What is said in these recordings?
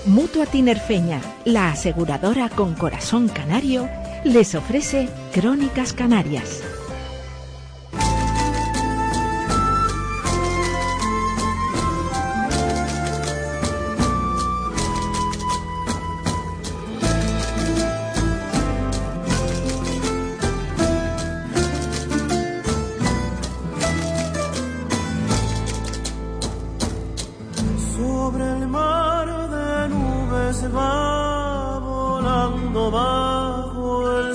Mutua Tinerfeña, la aseguradora con corazón canario, les ofrece Crónicas Canarias. Va volando bajo el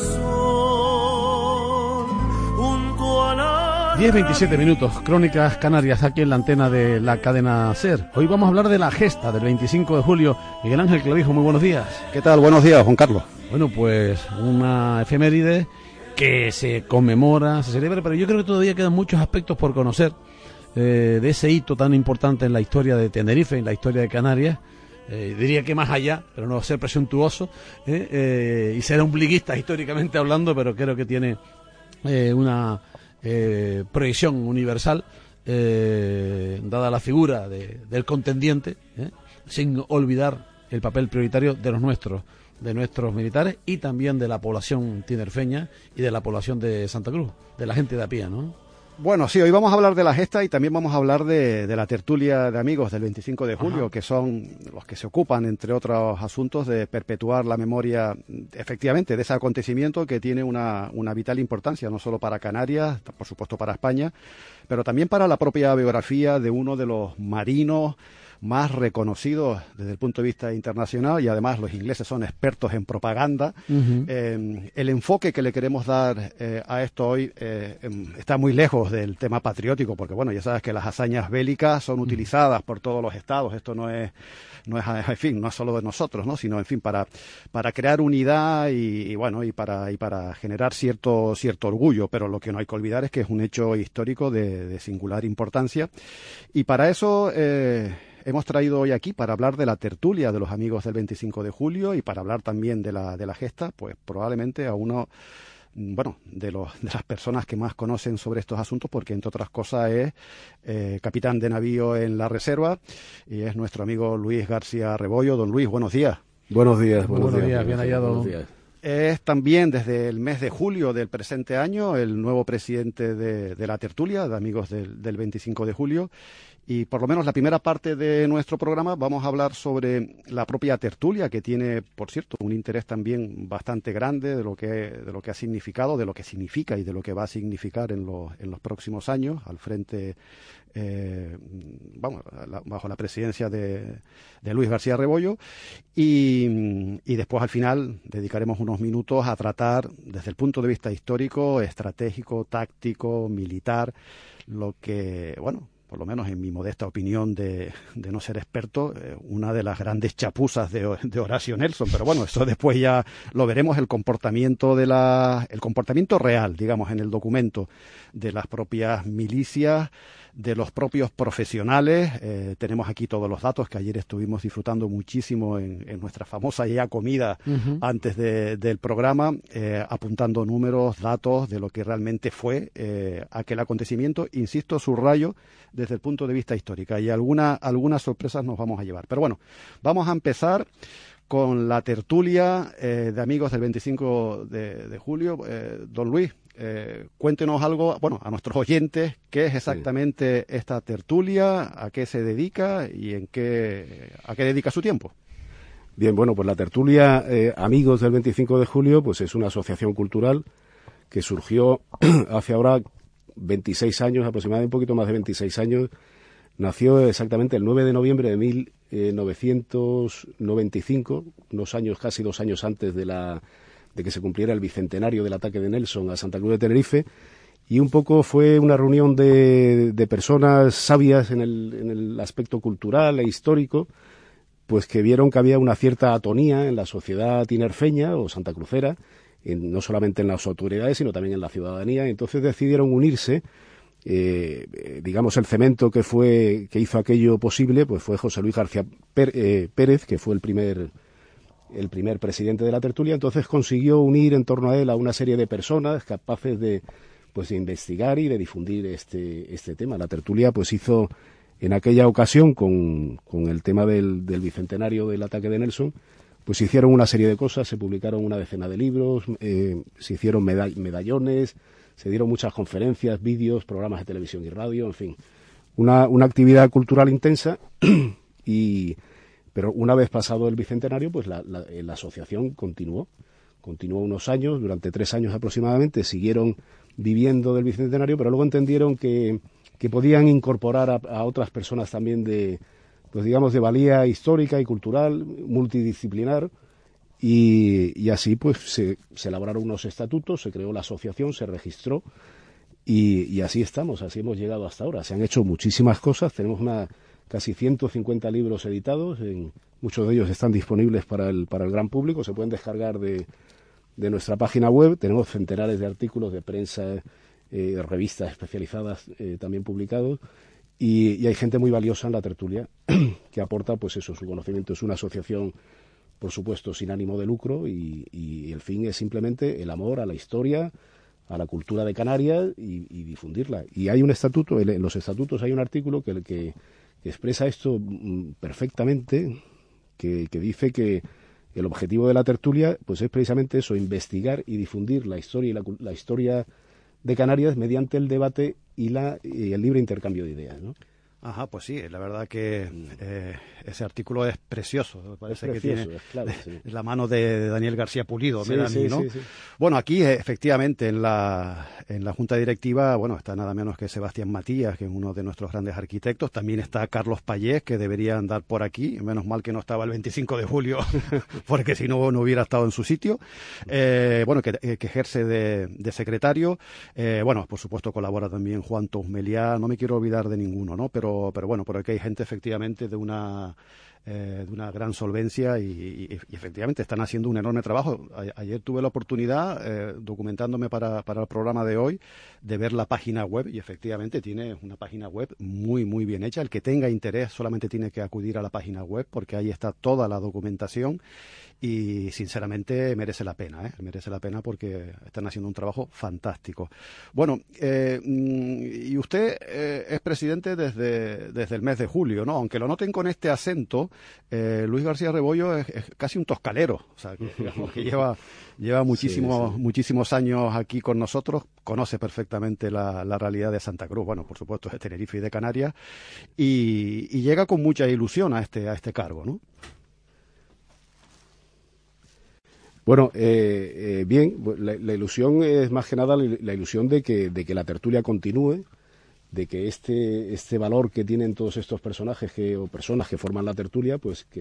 sol, junto a la... 10:27 minutos, Crónicas Canarias, aquí en la antena de la cadena SER. Hoy vamos a hablar de la gesta del 25 de julio. Miguel Ángel Clavijo, muy buenos días. ¿Qué tal? Buenos días, Juan Carlos. Bueno, pues una efeméride que se conmemora, se celebra, pero yo creo que todavía quedan muchos aspectos por conocer de ese hito tan importante en la historia de Tenerife, en la historia de Canarias. Diría que más allá, pero no ser presuntuoso, y ser ombliguista históricamente hablando, pero creo que tiene una proyección universal, dada la figura del contendiente, sin olvidar el papel prioritario de nuestros militares y también de la población tinerfeña y de la población de Santa Cruz, de la gente de a pie, ¿no? Bueno, sí, hoy vamos a hablar de la gesta y también vamos a hablar de la tertulia de amigos del 25 de julio, Ajá. Que son los que se ocupan, entre otros asuntos, de perpetuar la memoria, efectivamente, de ese acontecimiento que tiene una vital importancia, no solo para Canarias, por supuesto para España, pero también para la propia biografía de uno de los marinos más reconocidos desde el punto de vista internacional, y además los ingleses son expertos en propaganda. Uh-huh. El enfoque que le queremos dar a esto hoy está muy lejos del tema patriótico, porque bueno, ya sabes que las hazañas bélicas son utilizadas por todos los estados. Esto no es en fin, no es solo de nosotros, ¿no? Sino en fin para crear unidad y bueno, y para generar cierto orgullo, pero lo que no hay que olvidar es que es un hecho histórico de singular importancia, y para eso hemos traído hoy aquí, para hablar de la tertulia de los amigos del 25 de julio y para hablar también de la gesta, pues probablemente a uno, bueno, de las personas que más conocen sobre estos asuntos, porque entre otras cosas es capitán de navío en la reserva, y es nuestro amigo Luis García Rebollo. Don Luis, buenos días. Buenos días, bien hallado. Buenos días. Es también desde el mes de julio del presente año el nuevo presidente de la tertulia de amigos del 25 de julio. Y por lo menos la primera parte de nuestro programa vamos a hablar sobre la propia tertulia, que tiene, por cierto, un interés también bastante grande de lo que ha significado, de lo que significa y de lo que va a significar en los próximos años al frente, bajo la presidencia de Luis García Rebollo. Y después, al final, dedicaremos unos minutos a tratar desde el punto de vista histórico, estratégico, táctico, militar, lo que, bueno, por lo menos en mi modesta opinión de no ser experto, una de las grandes chapuzas de Horacio Nelson, pero bueno, eso después ya lo veremos, el comportamiento real, digamos, en el documento de las propias milicias, de los propios profesionales. Tenemos aquí todos los datos que ayer estuvimos disfrutando muchísimo en nuestra famosa ya comida uh-huh. antes del programa, apuntando números, datos de lo que realmente fue aquel acontecimiento. Insisto, subrayo desde el punto de vista histórico, y algunas sorpresas nos vamos a llevar. Pero bueno, vamos a empezar con la tertulia de amigos del 25 de julio. Don Luis, cuéntenos algo, bueno, a nuestros oyentes, qué es exactamente esta tertulia, a qué se dedica y a qué dedica su tiempo. Bien, bueno, pues la tertulia Amigos del 25 de julio, pues es una asociación cultural que surgió hace ahora 26 años, aproximadamente un poquito más de 26 años. Nació exactamente el 9 de noviembre de 1995, casi 2 años antes de que se cumpliera el bicentenario del ataque de Nelson a Santa Cruz de Tenerife, y un poco fue una reunión de personas sabias en el aspecto cultural e histórico, pues que vieron que había una cierta atonía en la sociedad tinerfeña o santacrucera, no solamente en las autoridades, sino también en la ciudadanía. Entonces decidieron unirse. Digamos, el cemento que hizo aquello posible, pues fue José Luis García Pérez, que fue el primer presidente de la tertulia. Entonces consiguió unir en torno a él a una serie de personas capaces de investigar y de difundir este tema. La tertulia pues hizo En aquella ocasión, con el tema del bicentenario del ataque de Nelson, pues se hicieron una serie de cosas, se publicaron una decena de libros, se hicieron medallones, se dieron muchas conferencias, vídeos, programas de televisión y radio, en fin, una actividad cultural intensa. Pero una vez pasado el bicentenario, pues la asociación continuó unos años, durante 3 años aproximadamente, siguieron viviendo del bicentenario, pero luego entendieron que podían incorporar a otras personas también de valía histórica y cultural, multidisciplinar, y así pues se elaboraron unos estatutos, se creó la asociación, se registró, y así estamos, así hemos llegado hasta ahora. Se han hecho muchísimas cosas, tenemos casi 150 libros editados, muchos de ellos están disponibles para el gran público, se pueden descargar de nuestra página web, tenemos centenares de artículos de prensa, revistas especializadas también publicados, y hay gente muy valiosa en la tertulia que aporta pues eso, su conocimiento. Es una asociación, por supuesto, sin ánimo de lucro, y el fin es simplemente el amor a la historia, a la cultura de Canarias y difundirla. Y hay un estatuto, en los estatutos hay un artículo que expresa esto perfectamente, que dice que el objetivo de la tertulia pues es precisamente eso, investigar y difundir la historia y la historia de Canarias mediante el debate y el libre intercambio de ideas, ¿no? Ajá, pues sí, la verdad que ese artículo es precioso. Me parece que tiene la mano de Daniel García Pulido, sí, me da a mí, ¿no? Sí. Bueno, aquí efectivamente en la Junta Directiva, bueno, está nada menos que Sebastián Matías, que es uno de nuestros grandes arquitectos. También está Carlos Payés, que debería andar por aquí. Menos mal que no estaba el 25 de julio, porque si no hubiera estado en su sitio. Bueno, que ejerce de secretario. Bueno, por supuesto colabora también Juan Tousmeliá. No me quiero olvidar de ninguno, ¿no? Pero bueno, por aquí hay gente efectivamente de una gran solvencia y efectivamente están haciendo un enorme trabajo. Ayer tuve la oportunidad, documentándome para el programa de hoy, de ver la página web, y efectivamente tiene una página web muy, muy bien hecha. El que tenga interés solamente tiene que acudir a la página web, porque ahí está toda la documentación, y sinceramente merece la pena, merece la pena, porque están haciendo un trabajo fantástico. Bueno, y usted es presidente desde el mes de julio, ¿no? Aunque lo noten con este acento, Luis García Rebollo es casi un toscalero, o sea, que, digamos, que lleva muchísimos años aquí con nosotros, conoce perfectamente la realidad de Santa Cruz, bueno, por supuesto de Tenerife y de Canarias, y llega con mucha ilusión a este cargo, ¿no? Bueno, bien, la ilusión es más que nada la ilusión de que la tertulia continúe, de que este valor que tienen todos estos personajes o personas que forman la tertulia, pues que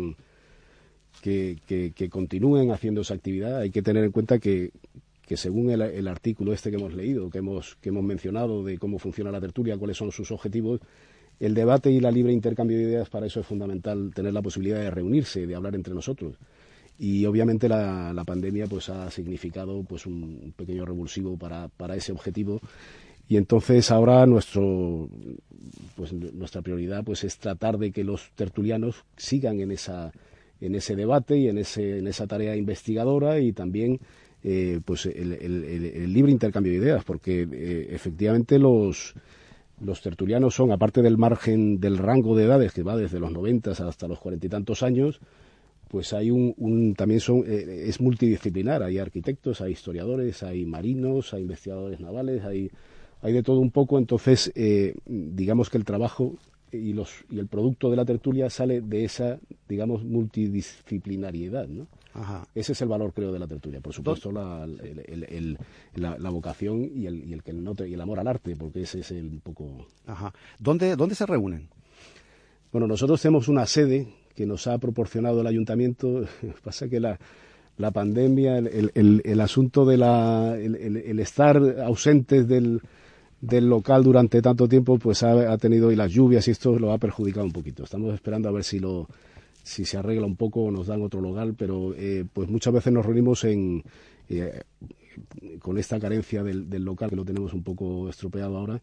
continúen haciendo esa actividad. Hay que tener en cuenta que según el artículo que hemos leído, que hemos mencionado de cómo funciona la tertulia, cuáles son sus objetivos, el debate y la libre intercambio de ideas, para eso es fundamental tener la posibilidad de reunirse, de hablar entre nosotros. Y obviamente la pandemia pues ha significado pues un pequeño revulsivo para ese objetivo, y entonces ahora nuestra prioridad pues es tratar de que los tertulianos sigan en ese debate y en esa tarea investigadora, y también pues el libre intercambio de ideas, porque efectivamente los tertulianos son, aparte del margen del rango de edades que va desde los 90 hasta los 40 y tantos años, pues hay también es multidisciplinar. Hay arquitectos, hay historiadores, hay marinos, hay investigadores navales, hay de todo un poco. Entonces, digamos que el trabajo y el producto de la tertulia sale de esa, digamos, multidisciplinariedad, ¿no? Ajá. Ese es el valor, creo, de la tertulia. Por supuesto, la vocación y el amor al arte, porque ese es un poco... Ajá. ¿Dónde se reúnen? Bueno, nosotros tenemos una sede que nos ha proporcionado el ayuntamiento. Pasa que la pandemia, el asunto de el estar ausentes del local durante tanto tiempo, pues ha tenido, y las lluvias y esto lo ha perjudicado un poquito. Estamos esperando a ver si se arregla un poco o nos dan otro local, pero pues muchas veces nos reunimos con esta carencia del local, que lo tenemos un poco estropeado ahora,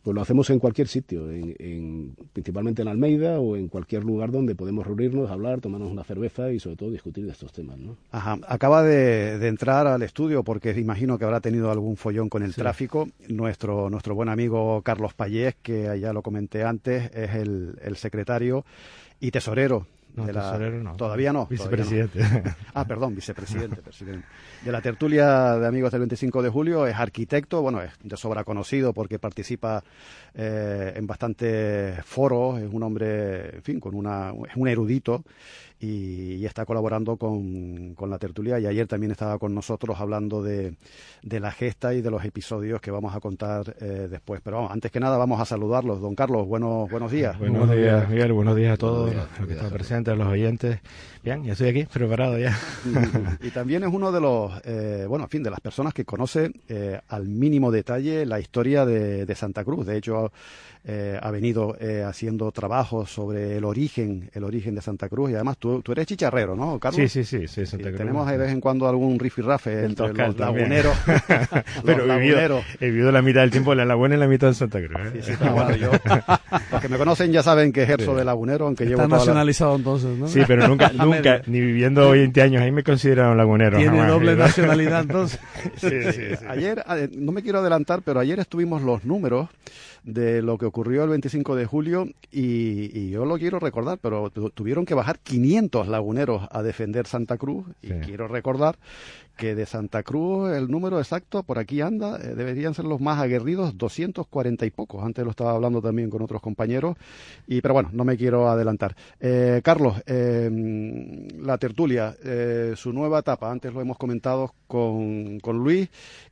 Pues lo hacemos en cualquier sitio, principalmente en Almeida o en cualquier lugar donde podemos reunirnos, hablar, tomarnos una cerveza y sobre todo discutir de estos temas, ¿no? Ajá. Acaba de entrar al estudio porque imagino que habrá tenido algún follón con el tráfico. Nuestro buen amigo Carlos Payés, que ya lo comenté antes, es el secretario y tesorero. No, tesorero no. Todavía no. Vicepresidente. Todavía no. Perdón, vicepresidente. De la tertulia de amigos del 25 de julio, es arquitecto, bueno, es de sobra conocido porque participa en bastantes foros, es un hombre, en fin, es un erudito y está colaborando con la tertulia, y ayer también estaba con nosotros hablando de la gesta y de los episodios que vamos a contar después. Pero vamos, antes que nada vamos a saludarlos. Don Carlos, buenos días. Buenos días, Miguel, buenos días a todos los que están presentes, a los oyentes. Bien, ya estoy aquí, preparado ya. Y también es uno de los, de las personas que conoce al mínimo detalle la historia de Santa Cruz. De hecho, ha venido haciendo trabajos sobre el origen de Santa Cruz, y además tú eres chicharrero, ¿no, Carlos? Sí, Santa Cruz. Tenemos de vez en cuando alún rifirrafe entre los también. laguneros. Pero he vivido la mitad del tiempo en la laguna y la mitad en Santa Cruz. Sí, bueno, los que me conocen ya saben que ejerzo de lagunero, aunque llevo Está nacionalizado entonces, ¿no? Sí, pero nunca, ni viviendo 20 años ahí me consideraron lagunero. Tiene jamás, doble ¿no? nacionalidad entonces. Sí. Ayer, no me quiero adelantar, pero ayer estuvimos los números de lo que ocurrió el 25 de julio y yo lo quiero recordar, pero tuvieron que bajar 500 laguneros a defender Santa Cruz, y quiero recordar que de Santa Cruz el número exacto por aquí anda, deberían ser los más aguerridos, 240 y pocos. Antes lo estaba hablando también con otros compañeros, pero bueno, no me quiero adelantar. Carlos, la tertulia, su nueva etapa, antes lo hemos comentado con Luis,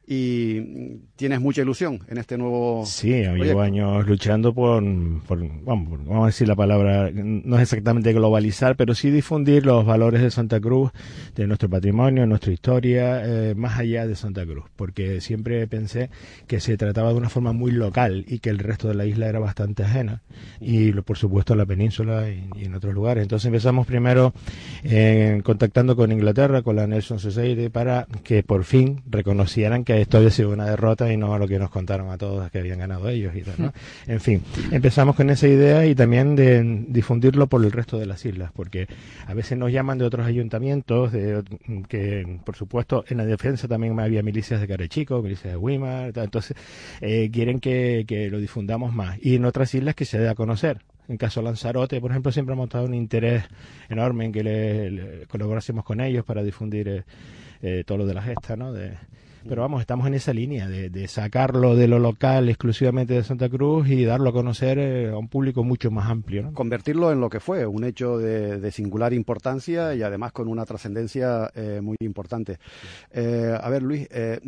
y tienes mucha ilusión en este nuevo proyecto. Llevo años luchando vamos a decir la palabra, no es exactamente globalizar, pero sí difundir los valores de Santa Cruz, de nuestro patrimonio, nuestra historia, más allá de Santa Cruz, porque siempre pensé que se trataba de una forma muy local y que el resto de la isla era bastante ajena, y por supuesto la península y en otros lugares. Entonces empezamos primero contactando con Inglaterra, con la Nelson Society, para que por fin reconocieran que esto había sido una derrota y no lo que nos contaron a todos que habían ganado ellos y tal, ¿no? En fin, empezamos con esa idea, y también de difundirlo por el resto de las islas, porque a veces nos llaman de otros ayuntamientos, que por supuesto en la defensa también había milicias de Carechico, milicias de Weimar, entonces quieren que lo difundamos más, y en otras islas que se dé a conocer. En caso de Lanzarote, por ejemplo, siempre hemos mostrado un interés enorme en que le colaborásemos con ellos para difundir todo lo de la gesta, ¿no? Pero vamos, estamos en esa línea de sacarlo de lo local exclusivamente de Santa Cruz y darlo a conocer a un público mucho más amplio, ¿no? Convertirlo en lo que fue, un hecho de singular importancia y además con una trascendencia muy importante. A ver, Luis,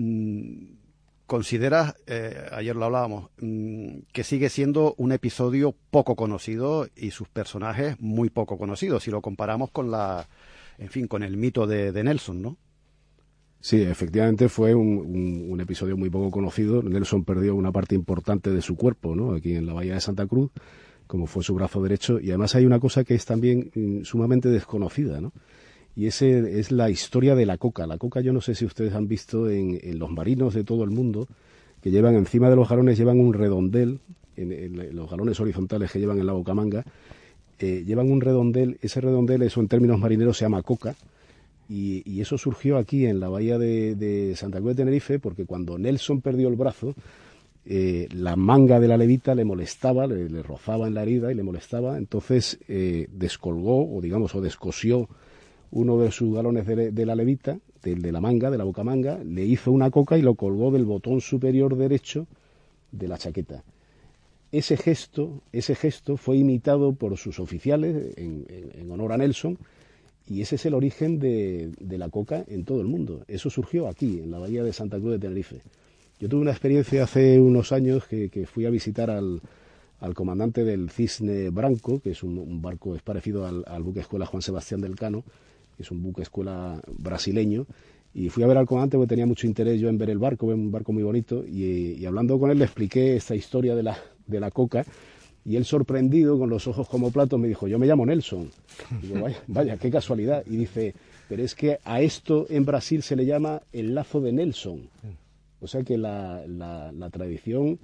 ¿consideras, ayer lo hablábamos, que sigue siendo un episodio poco conocido y sus personajes muy poco conocidos, si lo comparamos con con el mito de Nelson, ¿no? Sí, efectivamente fue un episodio muy poco conocido. Nelson perdió una parte importante de su cuerpo, ¿no? Aquí en la bahía de Santa Cruz, como fue su brazo derecho. Y además hay una cosa que es también sumamente desconocida, ¿no? Y ese es la historia de la coca. La coca, yo no sé si ustedes han visto en los marinos de todo el mundo, que llevan encima de los galones, llevan un redondel, en los galones horizontales que llevan en la bocamanga, llevan un redondel. Ese redondel, eso en términos marineros se llama coca. Y eso surgió aquí en la bahía de Santa Cruz de Tenerife, porque cuando Nelson perdió el brazo, la manga de la levita le molestaba, le rozaba en la herida y le molestaba. Entonces descolgó, o descosió uno de sus galones de la levita, de la manga, de la bocamanga, le hizo una coca y lo colgó del botón superior derecho de la chaqueta. Ese gesto fue imitado por sus oficiales en honor a Nelson. Y ese es el origen de la coca en todo el mundo. Eso surgió aquí, en la bahía de Santa Cruz de Tenerife. Yo tuve una experiencia hace unos años que fui a visitar al comandante del Cisne Branco, que es un barco, es parecido al buque escuela Juan Sebastián del Cano, que es un buque escuela brasileño, y fui a ver al comandante porque tenía mucho interés yo en ver el barco, un barco muy bonito, y hablando con él le expliqué esta historia de la coca. Y él, sorprendido, con los ojos como platos, me dijo, yo me llamo Nelson. Y digo, vaya, qué casualidad. Y dice, pero es que a esto en Brasil se le llama el lazo de Nelson. O sea que la tradición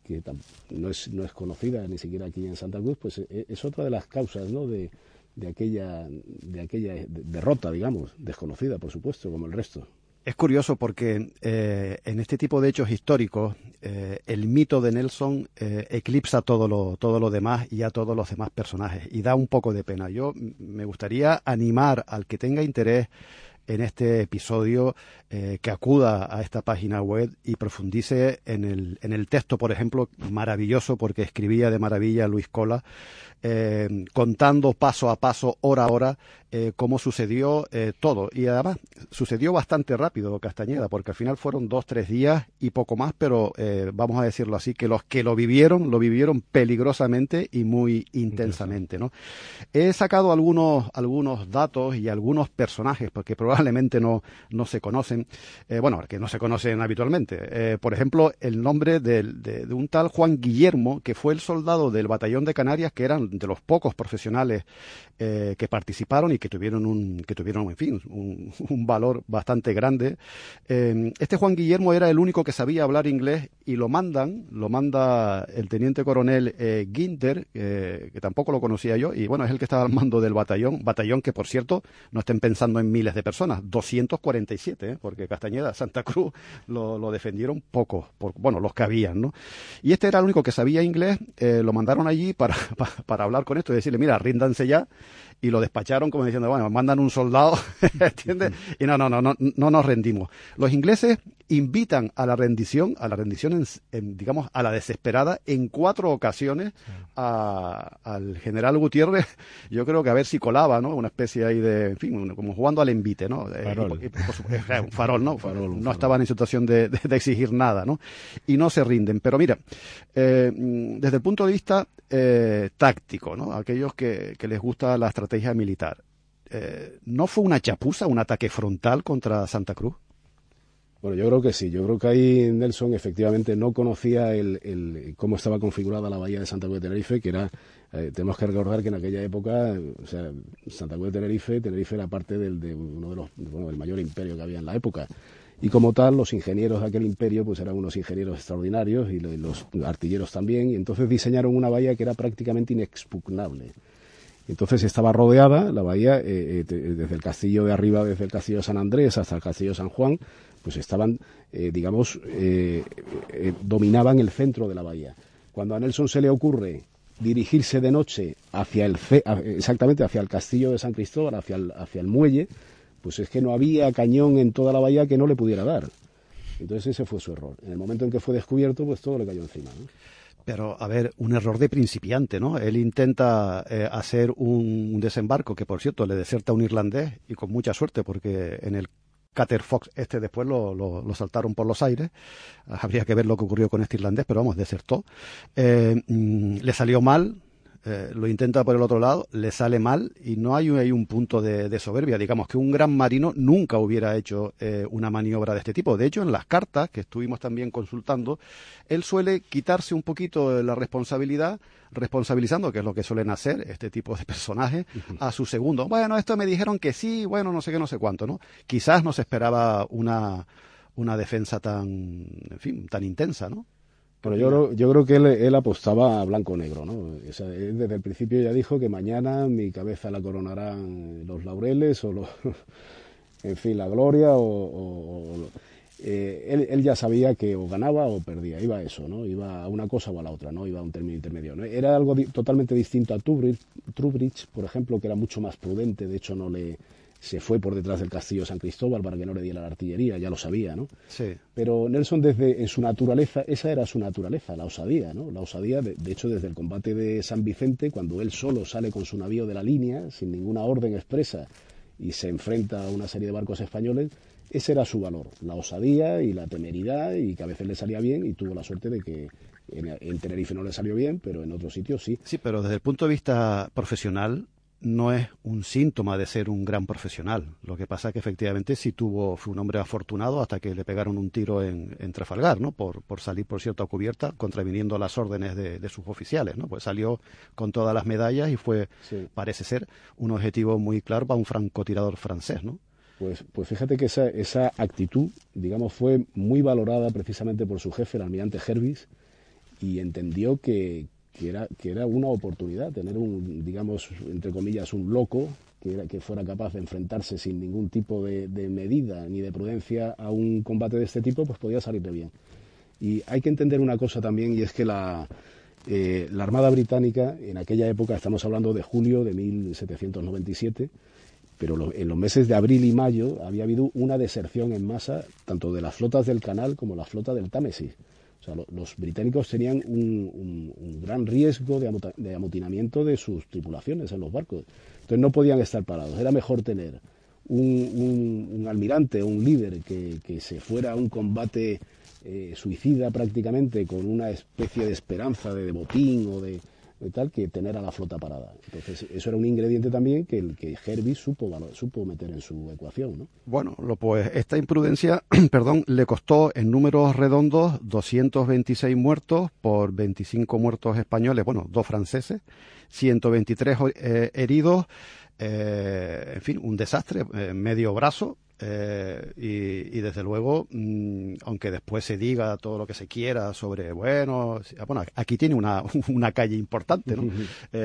no es conocida ni siquiera aquí en Santa Cruz, pues es otra de las causas, ¿no?, de aquella derrota, digamos, desconocida, por supuesto, como el resto. Es curioso porque en este tipo de hechos históricos el mito de Nelson eclipsa todo lo demás y a todos los demás personajes, y da un poco de pena. Yo me gustaría animar al que tenga interés en este episodio que acuda a esta página web y profundice en el texto, por ejemplo, maravilloso, porque escribía de maravilla Luis Cola, contando paso a paso, hora a hora, cómo sucedió todo. Y además sucedió bastante rápido, Castañeda, porque al final fueron 2-3 días y poco más, pero vamos a decirlo así, que los que lo vivieron peligrosamente y muy intensamente, ¿no? He sacado algunos datos y algunos personajes, porque probablemente no se conocen, que no se conocen habitualmente. Por ejemplo, el nombre de un tal Juan Guillermo, que fue el soldado del batallón de Canarias, que eran de los pocos profesionales que participaron y que tuvieron en fin, un valor bastante grande. Este Juan Guillermo era el único que sabía hablar inglés, y lo manda el teniente coronel Guinter, que tampoco lo conocía yo, y bueno, es el que estaba al mando del batallón que, por cierto, no estén pensando en miles de personas, 247, porque Castañeda, Santa Cruz lo defendieron pocos, los que habían, ¿no? Y este era el único que sabía inglés. Lo mandaron allí para hablar con esto y decirle, mira, ríndanse ya, y lo despacharon como diciendo, bueno, mandan un soldado, ¿entiendes? Y no nos rendimos. Los ingleses invitan a la rendición digamos, a la desesperada, en 4 ocasiones al general Gutiérrez. Yo creo que a ver si colaba, ¿no? Una especie ahí de, en fin, como jugando al envite, ¿no? Un farol, ¿no? No estaban en situación de exigir nada, ¿no? Y no se rinden. Pero mira, desde el punto de vista táctico, ¿no? Aquellos que les gusta la estrategia militar, ¿no fue una chapuza, un ataque frontal contra Santa Cruz? Bueno, yo creo que sí. Yo creo que ahí Nelson efectivamente no conocía cómo estaba configurada la bahía de Santa Cruz de Tenerife, que era, tenemos que recordar que en aquella época, o sea, Santa Cruz de Tenerife era parte de uno de del mayor imperio que había en la época. Y como tal, los ingenieros de aquel imperio pues eran unos ingenieros extraordinarios, y los artilleros también, y entonces diseñaron una bahía que era prácticamente inexpugnable. Entonces estaba rodeada la bahía, desde el castillo de arriba, desde el castillo de San Andrés hasta el castillo de San Juan, pues estaban, dominaban el centro de la bahía. Cuando a Nelson se le ocurre dirigirse de noche exactamente hacia el castillo de San Cristóbal, hacia el muelle, pues es que no había cañón en toda la bahía que no le pudiera dar. Entonces ese fue su error. En el momento en que fue descubierto, pues todo le cayó encima, ¿no? Pero, a ver, un error de principiante, ¿no? Él intenta hacer un desembarco, que por cierto le deserta un irlandés, y con mucha suerte, porque en el Cutter Fox después lo saltaron por los aires. Habría que ver lo que ocurrió con este irlandés, pero vamos, desertó. Le salió mal. Lo intenta por el otro lado, le sale mal, y no hay un punto de soberbia. Digamos que un gran marino nunca hubiera hecho una maniobra de este tipo. De hecho, en las cartas que estuvimos también consultando, él suele quitarse un poquito la responsabilidad, responsabilizando, que es lo que suelen hacer este tipo de personajes, a su segundo. Bueno, esto me dijeron que sí, bueno, no sé qué, no sé cuánto, ¿no? Quizás no se esperaba una defensa tan intensa, ¿no? Bueno, yo creo que él apostaba a blanco-negro, ¿no? O sea, él desde el principio ya dijo que mañana mi cabeza la coronarán los laureles en fin, la gloria él ya sabía que o ganaba o perdía, iba a eso, ¿no? Iba a una cosa o a la otra, ¿no? Iba a un término intermedio, ¿no? Era algo totalmente distinto a Trubridge, por ejemplo, que era mucho más prudente. De hecho, se fue por detrás del castillo de San Cristóbal para que no le diera la artillería, ya lo sabía, ¿no? Sí. Pero Nelson, en su naturaleza, esa era su naturaleza, la osadía, ¿no? La osadía, de hecho, desde el combate de San Vicente, cuando él solo sale con su navío de la línea, sin ninguna orden expresa, y se enfrenta a una serie de barcos españoles, ese era su valor, la osadía y la temeridad, y que a veces le salía bien, y tuvo la suerte de que en Tenerife no le salió bien, pero en otros sitios sí. Sí, pero desde el punto de vista profesional, no es un síntoma de ser un gran profesional. Lo que pasa es que efectivamente fue un hombre afortunado hasta que le pegaron un tiro en Trafalgar, ¿no? Por salir, por cierto, a cubierta, contraviniendo las órdenes de sus oficiales, ¿no? Pues salió con todas las medallas y fue, sí, parece ser, un objetivo muy claro para un francotirador francés, ¿no? Pues fíjate que esa actitud, digamos, fue muy valorada precisamente por su jefe, el almirante Hervis, y entendió que era una oportunidad tener un, digamos, entre comillas, un loco que fuera capaz de enfrentarse sin ningún tipo de medida ni de prudencia a un combate de este tipo, pues podía salirle bien. Y hay que entender una cosa también, y es que la Armada Británica, en aquella época, estamos hablando de julio de 1797, pero en los meses de abril y mayo había habido una deserción en masa, tanto de las flotas del Canal como la flota del Támesis. O sea, los británicos tenían un gran riesgo de amotinamiento de sus tripulaciones en los barcos. Entonces no podían estar parados. Era mejor tener un almirante o un líder que se fuera a un combate suicida prácticamente, con una especie de esperanza de botín o de tal, que tener a la flota parada. Entonces eso era un ingrediente también que Herby supo meter en su ecuación, ¿no? Bueno, pues esta imprudencia, le costó en números redondos 226 muertos por 25 muertos españoles, 2 franceses, 123 heridos, en fin, un desastre, medio brazo. Y desde luego, aunque después se diga todo lo que se quiera sobre, aquí tiene una calle importante, ¿no?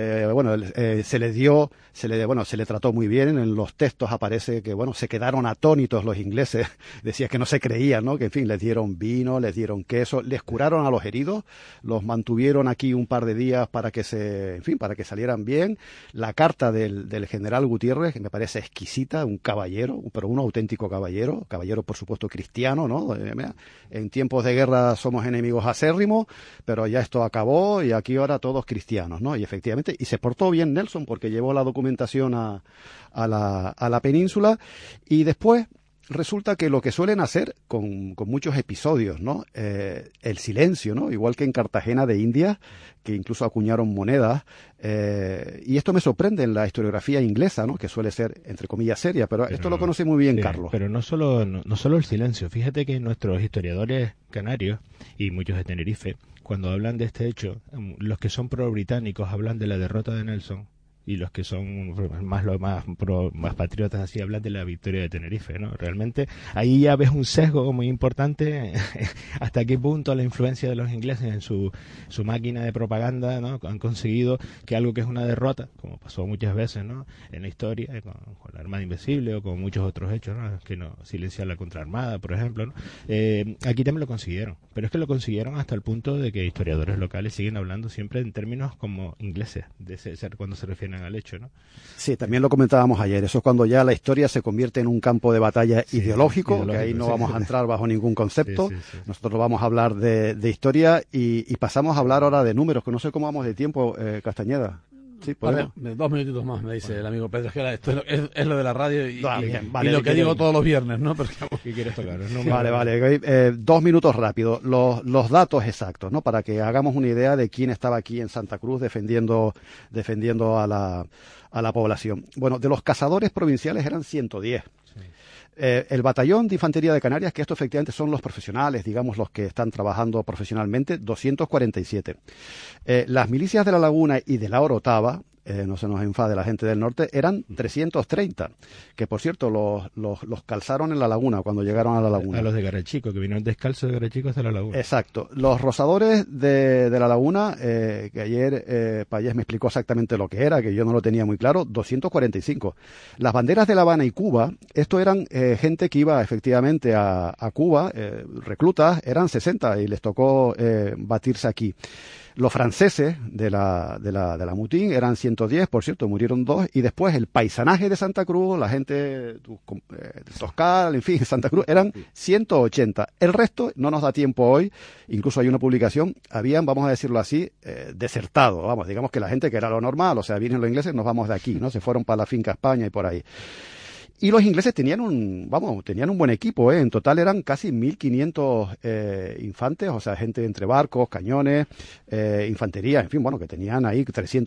Se le trató muy bien. En los textos aparece que, se quedaron atónitos los ingleses, decía que no se creían, ¿no? Que, en fin, les dieron vino, les dieron queso, les curaron a los heridos, los mantuvieron aquí un par de días para que salieran bien. La carta del general Gutiérrez, que me parece exquisita, un caballero, pero un auténtico caballero por supuesto cristiano, ¿no? En tiempos de guerra somos enemigos acérrimos, pero ya esto acabó y aquí ahora todos cristianos, ¿no? Y efectivamente, y se portó bien Nelson porque llevó la documentación a la península, y después resulta que lo que suelen hacer con muchos episodios, ¿no? El silencio, ¿no? Igual que en Cartagena de Indias, que incluso acuñaron monedas, y esto me sorprende en la historiografía inglesa, ¿no? Que suele ser, entre comillas, seria, pero esto lo conoce muy bien, sí, Carlos. Pero no solo el silencio. Fíjate que nuestros historiadores canarios y muchos de Tenerife, cuando hablan de este hecho, los que son pro-británicos hablan de la derrota de Nelson, y los que son más patriotas así hablan de la victoria de Tenerife, ¿no? Realmente ahí ya ves un sesgo muy importante hasta qué punto la influencia de los ingleses en su máquina de propaganda, ¿no? Han conseguido que algo que es una derrota, como pasó muchas veces, ¿no? En la historia, con la Armada Invencible o con muchos otros hechos, ¿no? Que no silenciar la contraarmada, por ejemplo, ¿no? Aquí también lo consiguieron, pero es que lo consiguieron hasta el punto de que historiadores locales siguen hablando siempre en términos como ingleses, cuando se refieren al hecho, ¿no? Sí, también lo comentábamos ayer. Eso es cuando ya la historia se convierte en un campo de batalla ideológico, que ahí no vamos a entrar bajo ningún concepto. Sí. Nosotros vamos a hablar de historia y pasamos a hablar ahora de números, que no sé cómo vamos de tiempo, Castañeda. Sí, vale, 2 minutitos más, me dice el amigo Pedro. Es que esto es lo de la radio y lo que digo todos los viernes, ¿no? Pero, ¿qué quieres tocar? No, vale. 2 minutos rápido. Los datos exactos, ¿no? Para que hagamos una idea de quién estaba aquí en Santa Cruz defendiendo a la población. Bueno, de los cazadores provinciales eran 110. Sí. El batallón de infantería de Canarias, que esto efectivamente son los profesionales, digamos los que están trabajando profesionalmente, 247. Las milicias de la Laguna y de la Orotava, no se nos enfade la gente del norte, eran 330, que por cierto los calzaron en la Laguna cuando llegaron a la Laguna. A los de Garachico, que vinieron descalzos de Garachico hasta la Laguna. Exacto. Los rosadores de la Laguna, que ayer Payés me explicó exactamente lo que era, que yo no lo tenía muy claro, 245. Las banderas de La Habana y Cuba, esto eran gente que iba efectivamente a Cuba, reclutas, eran 60 y les tocó batirse aquí. Los franceses de la Mutín eran 110, por cierto, murieron 2, y después el paisanaje de Santa Cruz, la gente de Toscal, en fin, Santa Cruz, eran 180. El resto, no nos da tiempo hoy, incluso hay una publicación, habían, vamos a decirlo así, desertado, vamos, digamos que la gente que era lo normal, o sea, vienen los ingleses, nos vamos de aquí, ¿no? Se fueron para la finca España y por ahí. Y los ingleses tenían un buen equipo, ¿eh? En total eran casi 1.500 infantes, o sea, gente entre barcos, cañones, infantería, en fin, que tenían ahí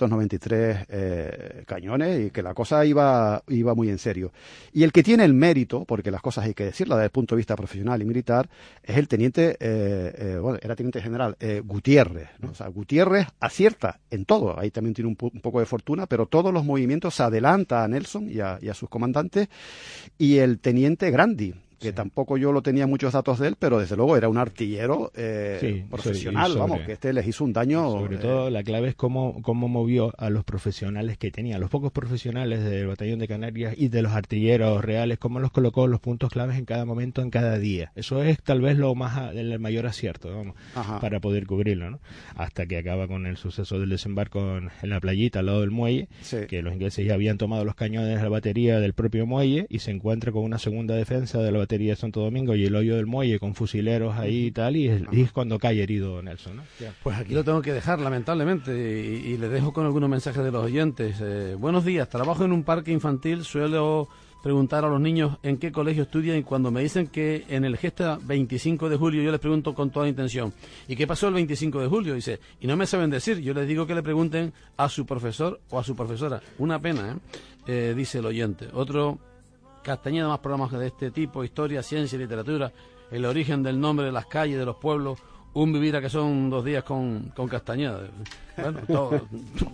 393 cañones y que la cosa iba muy en serio. Y el que tiene el mérito, porque las cosas hay que decirlas desde el punto de vista profesional y militar, es el teniente, era teniente general, Gutiérrez, ¿no? O sea, Gutiérrez acierta en todo, ahí también tiene un poco de fortuna, pero todos los movimientos se adelanta a Nelson y a sus comandantes. Y el teniente Grandi, que tampoco yo lo tenía muchos datos de él, pero desde luego era un artillero profesional, vamos, que les hizo un daño. Sobre todo la clave es cómo movió a los profesionales que tenía, a los pocos profesionales del batallón de Canarias y de los artilleros reales, cómo los colocó los puntos claves en cada momento, en cada día. Eso es tal vez el mayor acierto, vamos, para poder cubrirlo, ¿no? Hasta que acaba con el suceso del desembarco en la playita al lado del muelle, que los ingleses ya habían tomado los cañones de la batería del propio muelle y se encuentra con una segunda defensa de la batería de Santo Domingo y el hoyo del muelle con fusileros ahí y tal, y es cuando cae herido Nelson, ¿no? Pues aquí lo tengo que dejar, lamentablemente, y le dejo con algunos mensajes de los oyentes. Buenos días, trabajo en un parque infantil, suelo preguntar a los niños en qué colegio estudian y cuando me dicen que en el Gesta 25 de julio, yo les pregunto con toda intención, ¿y qué pasó el 25 de julio? Dice, y no me saben decir, yo les digo que le pregunten a su profesor o a su profesora. Una pena, dice el oyente. Otro, Castañeda, más programas de este tipo, historia, ciencia y literatura, el origen del nombre de las calles, de los pueblos, un vivir a que son 2 días con Castañeda. Bueno, todo,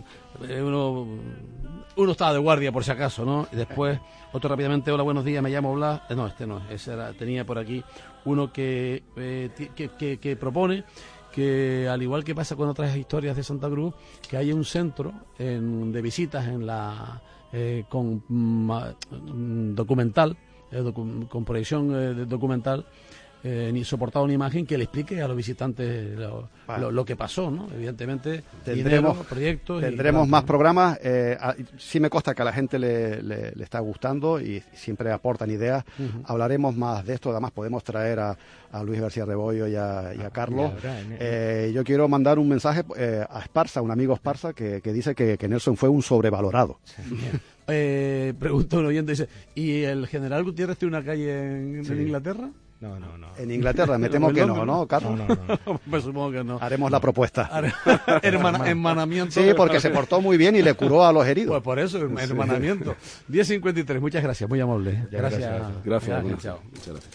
uno estaba de guardia por si acaso, ¿no? Y después, otro rápidamente, hola, buenos días, me llamo Blas. No, este no, tenía por aquí uno que propone que, al igual que pasa con otras historias de Santa Cruz, que haya un centro de visitas en con documental, con proyección documental, ni soportado una imagen que le explique a los visitantes lo que pasó, ¿no? Evidentemente tendremos más programas. Sí me consta que a la gente le está gustando y siempre aportan ideas. Hablaremos más de esto. Además podemos traer a Luis García Rebollo y a Carlos. Yo quiero mandar un mensaje a Esparza, un amigo Esparza, que dice que Nelson fue un sobrevalorado. Pregunta un oyente, dice, ¿y el general Gutiérrez tiene una calle en Inglaterra? No. En Inglaterra, me temo que no, Carlos. No. Pues supongo que no. Haremos la propuesta. Hermanamiento. Sí, porque se portó muy bien y le curó a los heridos. Pues por eso, hermanamiento. 10:53, muchas gracias, muy amable. Gracias. Chao. Muchas gracias.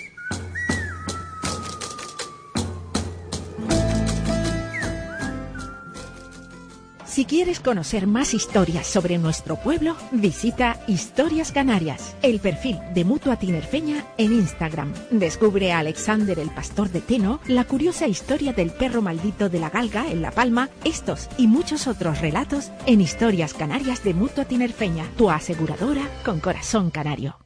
Si quieres conocer más historias sobre nuestro pueblo, visita Historias Canarias, el perfil de Mutua Tinerfeña en Instagram. Descubre a Alexander el Pastor de Teno, la curiosa historia del perro maldito de la Galga en La Palma, estos y muchos otros relatos en Historias Canarias de Mutua Tinerfeña, tu aseguradora con corazón canario.